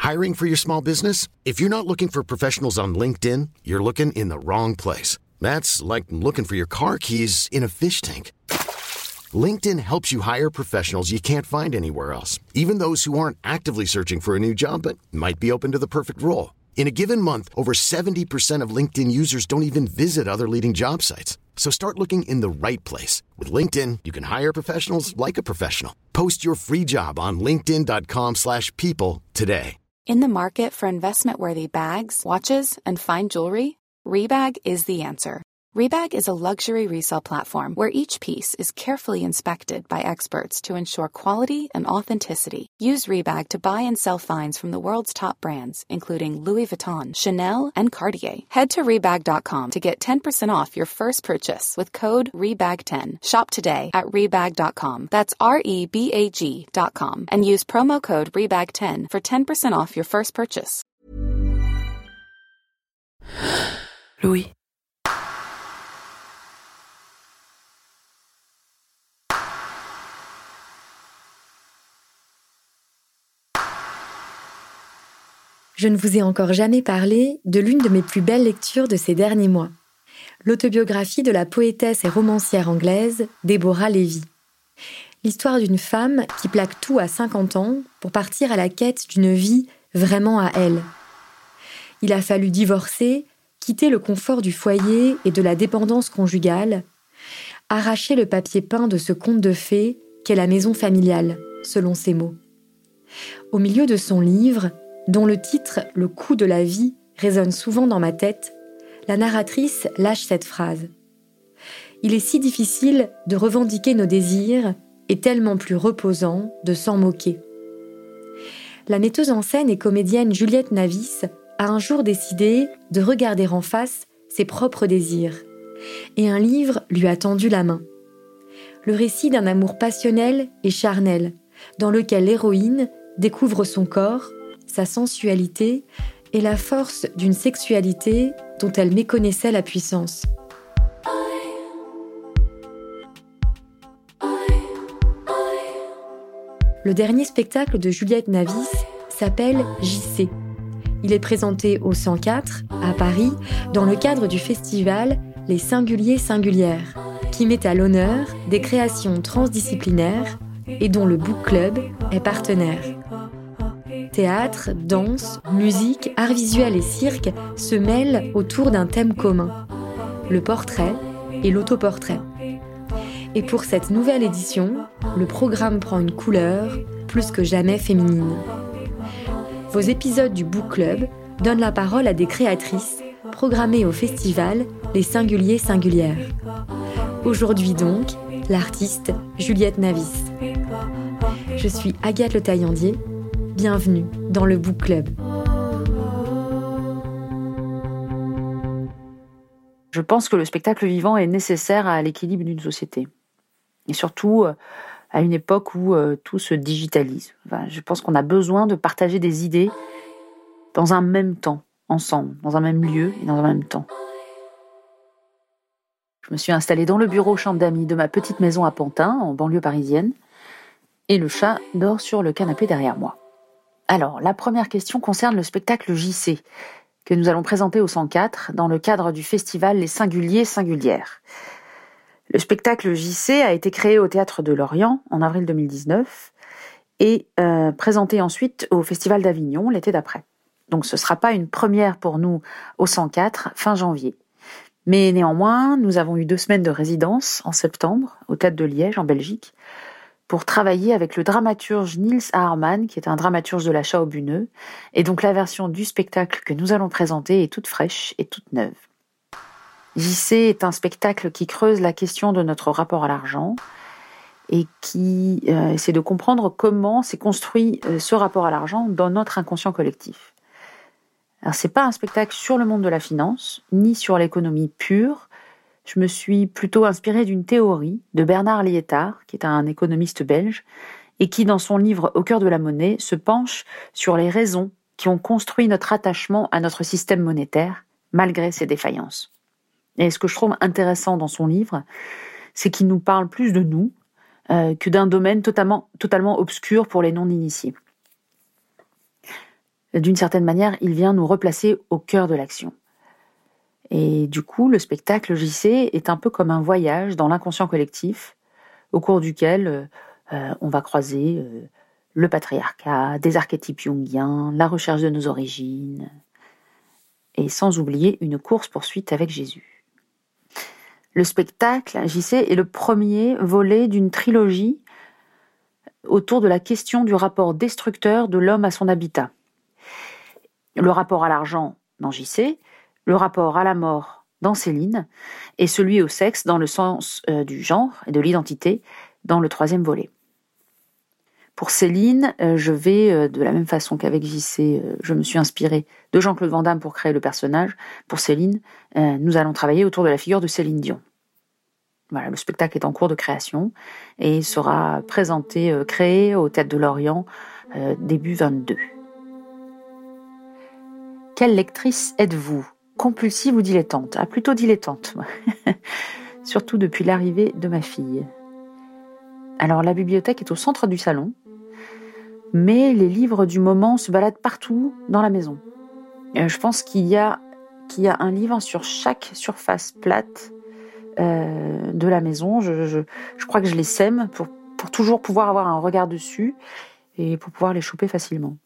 Hiring for your small business? If you're not looking for professionals on LinkedIn, you're looking in the wrong place. That's like looking for your car keys in a fish tank. LinkedIn helps you hire professionals you can't find anywhere else, even those who aren't actively searching for a new job but might be open to the perfect role. In a given month, over 70% of LinkedIn users don't even visit other leading job sites. So start looking in the right place. With LinkedIn, you can hire professionals like a professional. Post your free job on linkedin.com/people today. In the market for investment-worthy bags, watches, and fine jewelry, Rebag is the answer. Rebag is a luxury resale platform where each piece is carefully inspected by experts to ensure quality and authenticity. Use Rebag to buy and sell finds from the world's top brands, including Louis Vuitton, Chanel, and Cartier. Head to Rebag.com to get 10% off your first purchase with code REBAG10. Shop today at Rebag.com. That's REBAG.com. And use promo code REBAG10 for 10% off your first purchase. Louis. Je ne vous ai encore jamais parlé de l'une de mes plus belles lectures de ces derniers mois. L'autobiographie de la poétesse et romancière anglaise Deborah Levy. L'histoire d'une femme qui plaque tout à 50 ans pour partir à la quête d'une vie vraiment à elle. Il a fallu divorcer, quitter le confort du foyer et de la dépendance conjugale, arracher le papier peint de ce conte de fées qu'est la maison familiale, selon ses mots. Au milieu de son livre, dont le titre « Le coût de la vie » résonne souvent dans ma tête, la narratrice lâche cette phrase. Il est si difficile de revendiquer nos désirs et tellement plus reposant de s'en moquer. La metteuse en scène et comédienne Juliette Navis a un jour décidé de regarder en face ses propres désirs. Et un livre lui a tendu la main. Le récit d'un amour passionnel et charnel, dans lequel l'héroïne découvre son corps, sa sensualité et la force d'une sexualité dont elle méconnaissait la puissance. Le dernier spectacle de Juliette Navis s'appelle JC. Il est présenté au 104, à Paris, dans le cadre du festival Les Singuliers Singulières, qui met à l'honneur des créations transdisciplinaires et dont le Book Club est partenaire. Théâtre, danse, musique, art visuel et cirque se mêlent autour d'un thème commun, le portrait et l'autoportrait. Et pour cette nouvelle édition, le programme prend une couleur plus que jamais féminine. Vos épisodes du Book Club donnent la parole à des créatrices programmées au festival Les Singuliers Singulières. Aujourd'hui donc, l'artiste Juliette Navis. Je suis Agathe Le Taillandier. Bienvenue dans le Book Club. Je pense que le spectacle vivant est nécessaire à l'équilibre d'une société. Et surtout, à une époque où tout se digitalise. Je pense qu'on a besoin de partager des idées dans un même temps, ensemble, dans un même lieu et dans un même temps. Je me suis installée dans le bureau chambre d'amis de ma petite maison à Pantin, en banlieue parisienne, et le chat dort sur le canapé derrière moi. Alors, la première question concerne le spectacle JC, que nous allons présenter au 104 dans le cadre du festival Les Singuliers Singulières. Le spectacle JC a été créé au Théâtre de Lorient en avril 2019 et présenté ensuite au Festival d'Avignon l'été d'après. Donc ce ne sera pas une première pour nous au 104 fin janvier. Mais néanmoins, nous avons eu 2 semaines de résidence en septembre au Théâtre de Liège en Belgique pour travailler avec le dramaturge Niels Aarman, qui est un dramaturge de la Chao-Buneux, et donc la version du spectacle que nous allons présenter est toute fraîche et toute neuve. JC est un spectacle qui creuse la question de notre rapport à l'argent et qui essaie de comprendre comment s'est construit ce rapport à l'argent dans notre inconscient collectif. Alors c'est pas un spectacle sur le monde de la finance, ni sur l'économie pure. Je me suis plutôt inspirée d'une théorie de Bernard Liétard, qui est un économiste belge, et qui, dans son livre Au cœur de la monnaie, se penche sur les raisons qui ont construit notre attachement à notre système monétaire, malgré ses défaillances. Et ce que je trouve intéressant dans son livre, c'est qu'il nous parle plus de nous que d'un domaine totalement obscur pour les non-initiés. d'une certaine manière, il vient nous replacer au cœur de l'action. Et du coup, le spectacle JC est un peu comme un voyage dans l'inconscient collectif, au cours duquel on va croiser le patriarcat, des archétypes jungiens, la recherche de nos origines, et sans oublier une course-poursuite avec Jésus. Le spectacle JC est le premier volet d'une trilogie autour de la question du rapport destructeur de l'homme à son habitat. Le rapport à l'argent dans JC, le rapport à la mort dans Céline, et celui au sexe dans le sens du genre et de l'identité dans le troisième volet. Pour Céline, je vais, de la même façon qu'avec JC, je me suis inspirée de Jean-Claude Van Damme pour créer le personnage. Pour Céline, nous allons travailler autour de la figure de Céline Dion. Voilà, le spectacle est en cours de création et sera présenté, créé au Théâtre de Lorient début 22. Quelle lectrice êtes-vous ? Compulsive ou dilettante ? Ah, plutôt dilettante. Surtout depuis l'arrivée de ma fille. Alors, la bibliothèque est au centre du salon, mais les livres du moment se baladent partout dans la maison. Je pense qu'il y a un livre sur chaque surface plate de la maison. Je crois que je les sème pour toujours pouvoir avoir un regard dessus et pour pouvoir les choper facilement.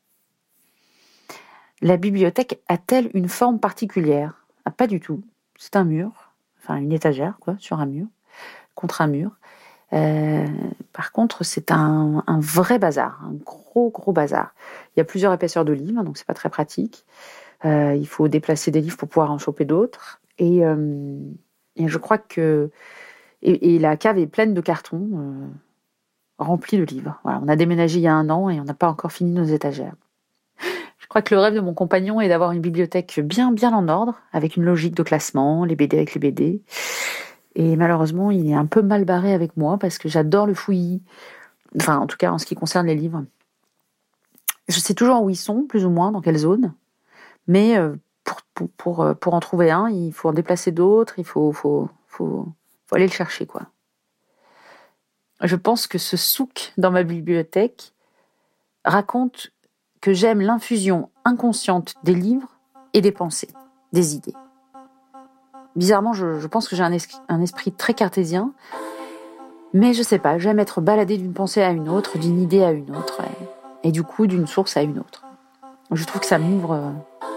La bibliothèque a-t-elle une forme particulière ? Ah, pas du tout. C'est un mur, enfin une étagère, sur un mur, contre un mur. Par contre, c'est un vrai bazar, un gros bazar. Il y a plusieurs épaisseurs de livres, donc c'est pas très pratique. Il faut déplacer des livres pour pouvoir en choper d'autres. Et je crois que et la cave est pleine de cartons remplis de livres. Voilà, on a déménagé il y a 1 an et on n'a pas encore fini nos étagères. Je crois que le rêve de mon compagnon est d'avoir une bibliothèque bien en ordre, avec une logique de classement, les BD avec les BD. Et malheureusement, il est un peu mal barré avec moi parce que j'adore le fouillis. Enfin, en tout cas, en ce qui concerne les livres. Je sais toujours où ils sont, plus ou moins, dans quelle zone. Mais pour en trouver un, il faut en déplacer d'autres, il faut aller le chercher, quoi. Je pense que ce souk dans ma bibliothèque raconte que j'aime l'infusion inconsciente des livres et des pensées, des idées. Bizarrement, je pense que j'ai un esprit très cartésien, mais je sais pas, j'aime être baladée d'une pensée à une autre, d'une idée à une autre, et du coup d'une source à une autre. Je trouve que ça m'ouvre.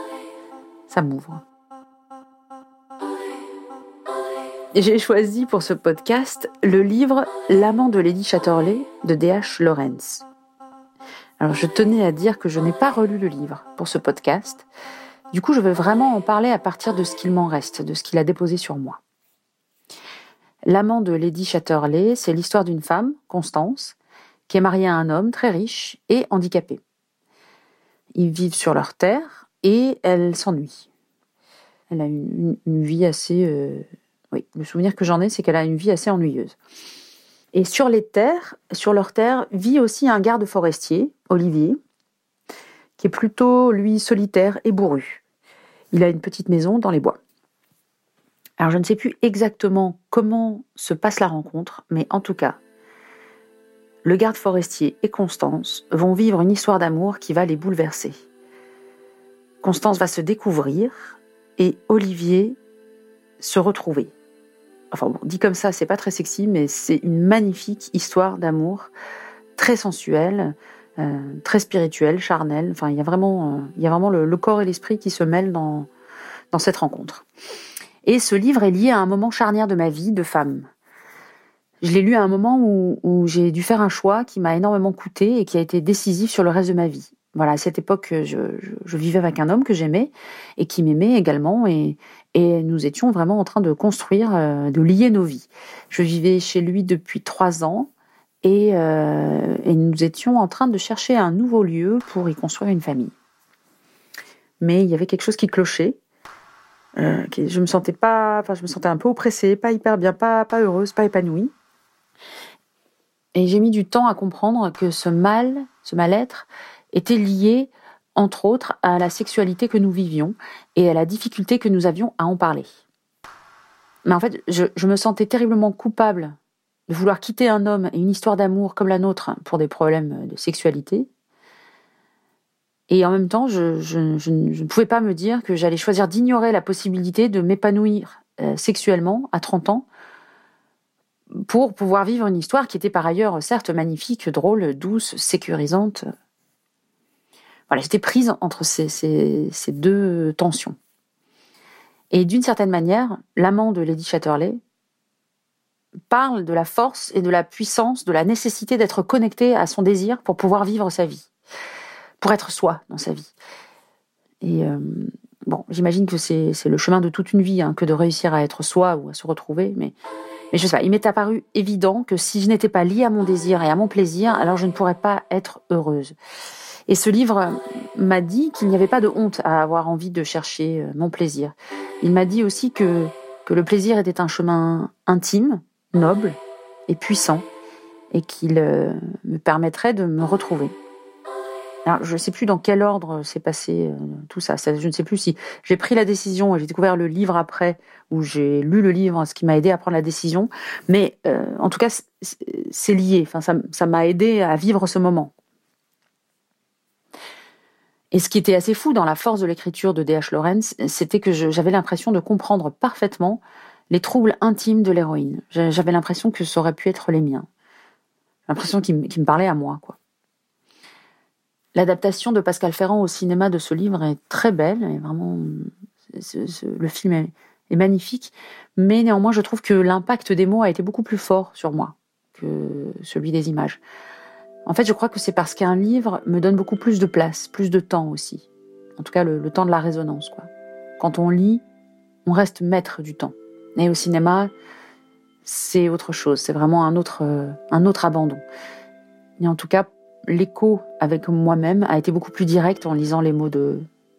Et j'ai choisi pour ce podcast le livre L'amant de Lady Chatterley de D.H. Lawrence. Alors je tenais à dire que je n'ai pas relu le livre pour ce podcast. Du coup, je vais vraiment en parler à partir de ce qu'il m'en reste, de ce qu'il a déposé sur moi. L'amant de Lady Chatterley, c'est l'histoire d'une femme, Constance, qui est mariée à un homme très riche et handicapé. Ils vivent sur leur terre et elle s'ennuie. Elle a une vie assez... Oui, le souvenir que j'en ai, c'est qu'elle a une vie assez ennuyeuse. Et sur leur terre, vit aussi un garde forestier, Olivier, qui est plutôt, lui, solitaire et bourru. Il a une petite maison dans les bois. Alors, je ne sais plus exactement comment se passe la rencontre, mais en tout cas, le garde forestier et Constance vont vivre une histoire d'amour qui va les bouleverser. Constance va se découvrir et Olivier se retrouver. Enfin bon, dit comme ça, c'est pas très sexy, mais c'est une magnifique histoire d'amour, très sensuelle, très spirituelle, charnelle. Enfin, il y a vraiment le corps et l'esprit qui se mêlent dans cette rencontre. Et ce livre est lié à un moment charnière de ma vie de femme. Je l'ai lu à un moment où j'ai dû faire un choix qui m'a énormément coûté et qui a été décisif sur le reste de ma vie. Voilà, à cette époque, je vivais avec un homme que j'aimais et qui m'aimait également et nous étions vraiment en train de construire, de lier nos vies. Je vivais chez lui depuis 3 ans et nous étions en train de chercher un nouveau lieu pour y construire une famille. Mais il y avait quelque chose qui clochait. Je me sentais un peu oppressée, pas hyper bien, pas heureuse, pas épanouie. Et j'ai mis du temps à comprendre que ce mal-être était lié, entre autres, à la sexualité que nous vivions et à la difficulté que nous avions à en parler. Mais en fait, je me sentais terriblement coupable de vouloir quitter un homme et une histoire d'amour comme la nôtre pour des problèmes de sexualité. Et en même temps, je ne pouvais pas me dire que j'allais choisir d'ignorer la possibilité de m'épanouir sexuellement à 30 ans pour pouvoir vivre une histoire qui était par ailleurs certes magnifique, drôle, douce, sécurisante. Voilà, j'étais prise entre ces deux tensions. Et d'une certaine manière, l'amant de Lady Chatterley parle de la force et de la puissance, de la nécessité d'être connecté à son désir pour pouvoir vivre sa vie, pour être soi dans sa vie. Et bon, j'imagine que c'est le chemin de toute une vie, que de réussir à être soi ou à se retrouver, mais je sais pas, il m'est apparu évident que si je n'étais pas liée à mon désir et à mon plaisir, alors je ne pourrais pas être heureuse. Et ce livre m'a dit qu'il n'y avait pas de honte à avoir envie de chercher mon plaisir. Il m'a dit aussi que le plaisir était un chemin intime, noble et puissant, et qu'il me permettrait de me retrouver. Alors, je ne sais plus dans quel ordre s'est passé tout ça. Je ne sais plus si j'ai pris la décision et j'ai découvert le livre après, ou j'ai lu le livre, ce qui m'a aidé à prendre la décision. Mais en tout cas, c'est lié. Enfin, ça m'a aidé à vivre ce moment. Et ce qui était assez fou dans la force de l'écriture de D.H. Lawrence, c'était que j'avais l'impression de comprendre parfaitement les troubles intimes de l'héroïne. J'avais l'impression que ça aurait pu être les miens. L'impression qu'il me parlait à moi, quoi. L'adaptation de Pascal Ferrand au cinéma de ce livre est très belle, et vraiment, le film est magnifique, mais néanmoins, je trouve que l'impact des mots a été beaucoup plus fort sur moi que celui des images. En fait, je crois que c'est parce qu'un livre me donne beaucoup plus de place, plus de temps aussi. En tout cas, le temps de la résonance, quoi. Quand on lit, on reste maître du temps. Et au cinéma, c'est autre chose. C'est vraiment un autre abandon. Et en tout cas, l'écho avec moi-même a été beaucoup plus direct en lisant les mots de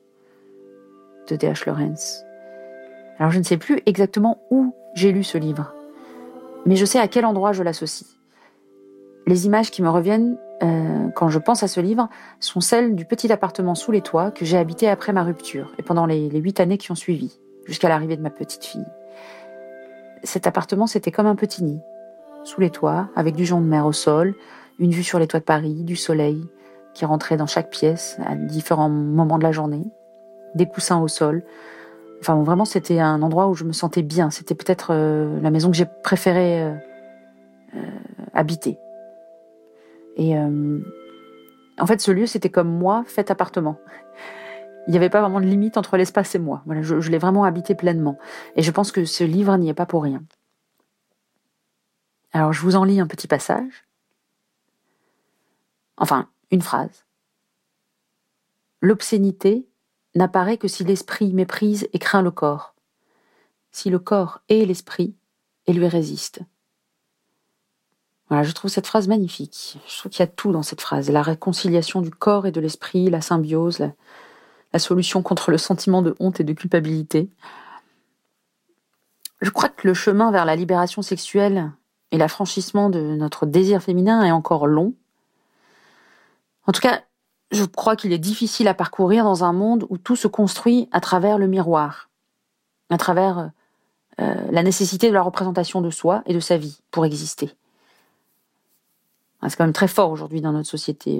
D.H. Lawrence. Alors, je ne sais plus exactement où j'ai lu ce livre, mais je sais à quel endroit je l'associe. Les images qui me reviennent quand je pense à ce livre sont celles du petit appartement sous les toits que j'ai habité après ma rupture et pendant les 8 années qui ont suivi, jusqu'à l'arrivée de ma petite fille. Cet appartement, c'était comme un petit nid, sous les toits, avec du jonc de mer au sol, une vue sur les toits de Paris, du soleil qui rentrait dans chaque pièce à différents moments de la journée, des coussins au sol. Enfin, vraiment, c'était un endroit où je me sentais bien. C'était peut-être la maison que j'ai préféré habiter. Et en fait, ce lieu, c'était comme moi, fait appartement. Il n'y avait pas vraiment de limite entre l'espace et moi. Voilà, je l'ai vraiment habité pleinement. Et je pense que ce livre n'y est pas pour rien. Alors, je vous en lis un petit passage. Enfin, une phrase. L'obscénité n'apparaît que si l'esprit méprise et craint le corps. Si le corps est l'esprit et lui résiste. Voilà, je trouve cette phrase magnifique. Je trouve qu'il y a tout dans cette phrase. La réconciliation du corps et de l'esprit, la symbiose, la solution contre le sentiment de honte et de culpabilité. Je crois que le chemin vers la libération sexuelle et l'affranchissement de notre désir féminin est encore long. En tout cas, je crois qu'il est difficile à parcourir dans un monde où tout se construit à travers le miroir, à travers la nécessité de la représentation de soi et de sa vie pour exister. C'est quand même très fort aujourd'hui dans notre société,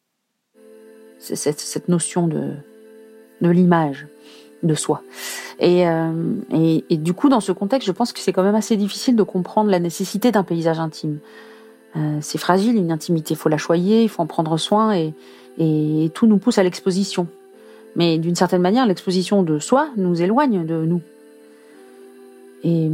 cette notion de l'image de soi. Et du coup, dans ce contexte, je pense que c'est quand même assez difficile de comprendre la nécessité d'un paysage intime. C'est fragile, une intimité, il faut la choyer, il faut en prendre soin, et tout nous pousse à l'exposition. Mais d'une certaine manière, l'exposition de soi nous éloigne de nous. Et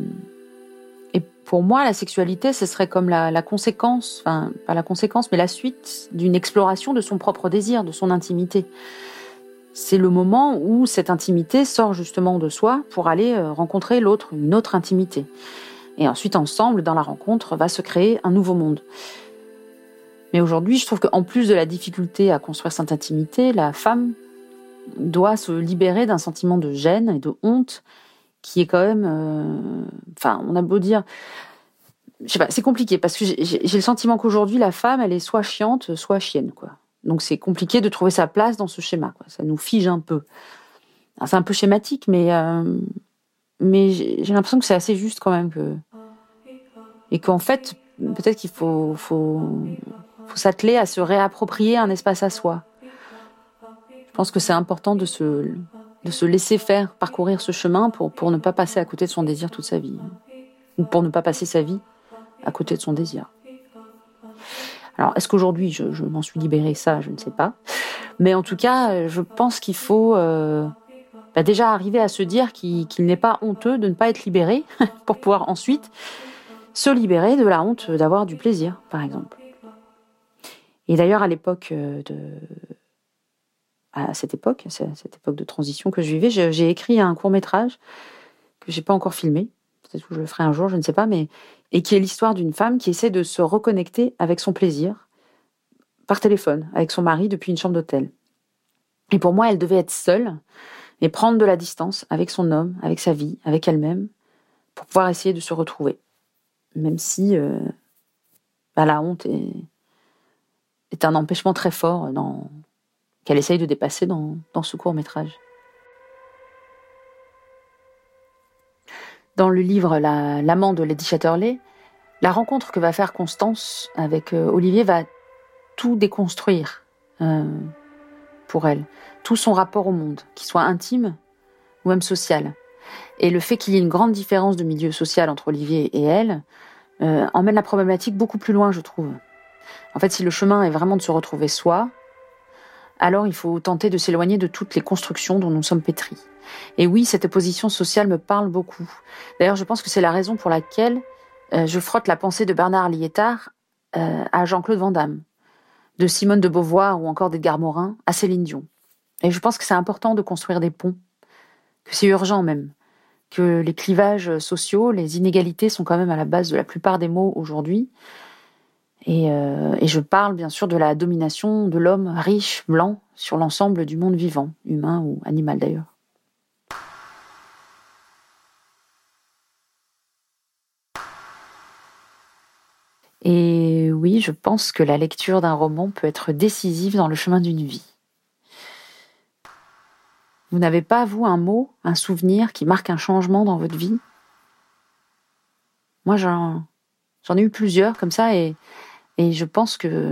pour moi, la sexualité, ce serait comme la conséquence, enfin, pas la conséquence, mais la suite d'une exploration de son propre désir, de son intimité. C'est le moment où cette intimité sort justement de soi pour aller rencontrer l'autre, une autre intimité. Et ensuite, ensemble, dans la rencontre, va se créer un nouveau monde. Mais aujourd'hui, je trouve qu'en plus de la difficulté à construire cette intimité, la femme doit se libérer d'un sentiment de gêne et de honte qui est quand même... Enfin, on a beau dire... Je sais pas, c'est compliqué, parce que j'ai le sentiment qu'aujourd'hui, la femme, elle est soit chiante, soit chienne, quoi. Donc c'est compliqué de trouver sa place dans ce schéma, quoi. Ça nous fige un peu. Alors, c'est un peu schématique, mais j'ai l'impression que c'est assez juste quand même. Et qu'en fait, peut-être qu'il faut s'atteler à se réapproprier un espace à soi. pense que c'est important de se laisser faire parcourir ce chemin pour ne pas passer à côté de son désir toute sa vie. Ou pour ne pas passer sa vie à côté de son désir. Alors, est-ce qu'aujourd'hui, je m'en suis libérée? Ça, je ne sais pas. Mais en tout cas, je pense qu'il faut déjà arriver à se dire qu'il n'est pas honteux de ne pas être libéré pour pouvoir ensuite se libérer de la honte d'avoir du plaisir, par exemple. Et d'ailleurs, à cette époque de transition que je vivais, j'ai écrit un court-métrage que j'ai pas encore filmé. Peut-être que je le ferai un jour, je ne sais pas, et qui est l'histoire d'une femme qui essaie de se reconnecter avec son plaisir par téléphone, avec son mari depuis une chambre d'hôtel. Et pour moi, elle devait être seule et prendre de la distance avec son homme, avec sa vie, avec elle-même, pour pouvoir essayer de se retrouver. Même si la honte est un empêchement très fort qu'elle essaye de dépasser dans ce court-métrage. Dans le livre L'amant de Lady Chatterley, la rencontre que va faire Constance avec Olivier va tout déconstruire pour elle. Tout son rapport au monde, qu'il soit intime ou même social. Et le fait qu'il y ait une grande différence de milieu social entre Olivier et elle emmène la problématique beaucoup plus loin, je trouve. En fait, si le chemin est vraiment de se retrouver soi, alors il faut tenter de s'éloigner de toutes les constructions dont nous sommes pétris. Et oui, cette opposition sociale me parle beaucoup. D'ailleurs, je pense que c'est la raison pour laquelle je frotte la pensée de Bernard Liétard à Jean-Claude Van Damme, de Simone de Beauvoir ou encore d'Edgar Morin à Céline Dion. Et je pense que c'est important de construire des ponts, que c'est urgent même, que les clivages sociaux, les inégalités sont quand même à la base de la plupart des maux aujourd'hui. Et je parle bien sûr de la domination de l'homme riche, blanc, sur l'ensemble du monde vivant, humain ou animal d'ailleurs. Et oui, je pense que la lecture d'un roman peut être décisive dans le chemin d'une vie. Vous n'avez pas, vous, un mot, un souvenir qui marque un changement dans votre vie? Moi, j'en ai eu plusieurs comme ça et je pense que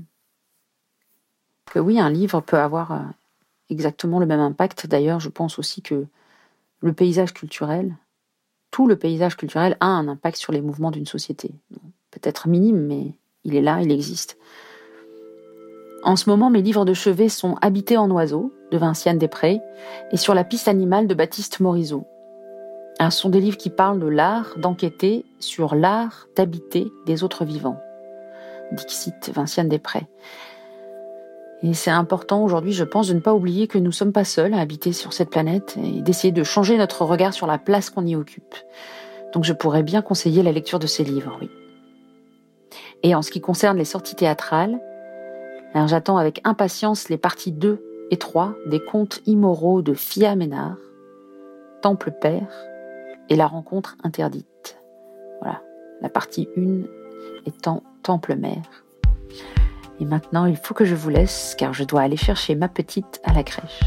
oui, un livre peut avoir exactement le même impact. D'ailleurs, je pense aussi que le paysage culturel, tout le paysage culturel a un impact sur les mouvements d'une société. Peut-être minime, mais il est là, il existe. En ce moment, mes livres de chevet sont Habiter en oiseaux, de Vinciane Després, et Sur la piste animale, de Baptiste Morisot. Ce sont des livres qui parlent de l'art d'enquêter sur l'art d'habiter des autres vivants. Dixit Vinciane Després. Et c'est important aujourd'hui, je pense, de ne pas oublier que nous ne sommes pas seuls à habiter sur cette planète et d'essayer de changer notre regard sur la place qu'on y occupe. Donc je pourrais bien conseiller la lecture de ces livres, oui. Et en ce qui concerne les sorties théâtrales, alors j'attends avec impatience les parties 2 et 3 des Contes immoraux de Fia Ménard, Temple Père et La rencontre interdite. Voilà, la partie 1 étant Temple Mère. Et maintenant, il faut que je vous laisse car je dois aller chercher ma petite à la crèche.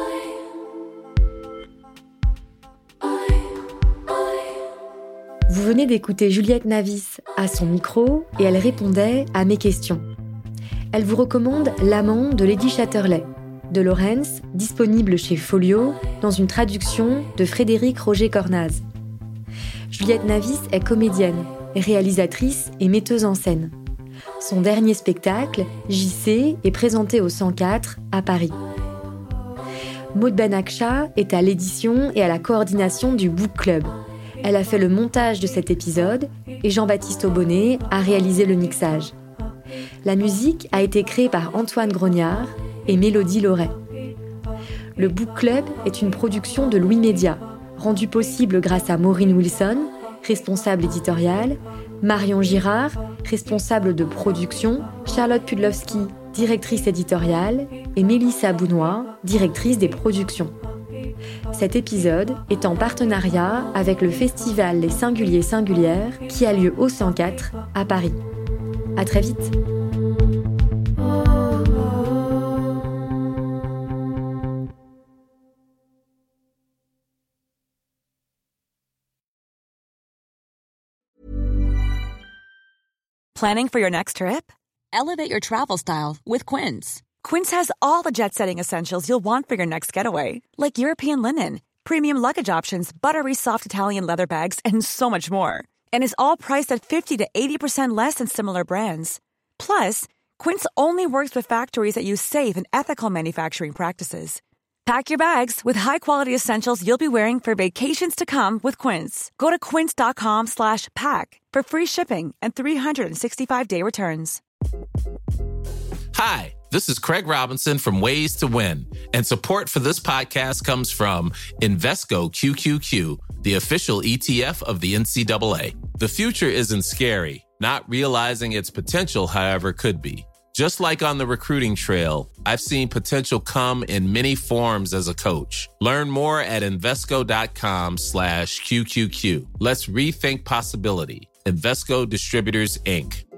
Vous venez d'écouter Juliette Navis à son micro et elle répondait à mes questions. Elle vous recommande L'amant de Lady Chatterley, de Laurens, disponible chez Folio, dans une traduction de Frédéric Roger Cornaz. Juliette Navis est comédienne, réalisatrice et metteuse en scène. Son dernier spectacle, JC, est présenté au 104 à Paris. Maud Benakcha est à l'édition et à la coordination du Book Club. Elle a fait le montage de cet épisode et Jean-Baptiste Aubonnet a réalisé le mixage. La musique a été créée par Antoine Grognard et Mélodie Loret. Le Book Club est une production de Louis Média, rendue possible grâce à Maureen Wilson, responsable éditoriale, Marion Girard, responsable de production, Charlotte Pudlowski, directrice éditoriale, et Mélissa Bounois, directrice des productions. Cet épisode est en partenariat avec le festival Les Singuliers Singulières qui a lieu au 104 à Paris. À très vite. Planning for your next trip? Elevate your travel style with Quince. Quince has all the jet-setting essentials you'll want for your next getaway, like European linen, premium luggage options, buttery soft Italian leather bags, and so much more. And is all priced at 50 to 80% less than similar brands. Plus, Quince only works with factories that use safe and ethical manufacturing practices. Pack your bags with high-quality essentials you'll be wearing for vacations to come with Quince. Go to quince.com/pack for free shipping and 365-day returns. Hi, this is Craig Robinson from Ways to Win, and support for this podcast comes from Invesco QQQ, the official ETF of the NCAA. The future isn't scary. Not realizing its potential, however, could be. Just like on the recruiting trail, I've seen potential come in many forms as a coach. Learn more at Invesco.com/QQQ. Let's rethink possibility. Invesco Distributors, Inc.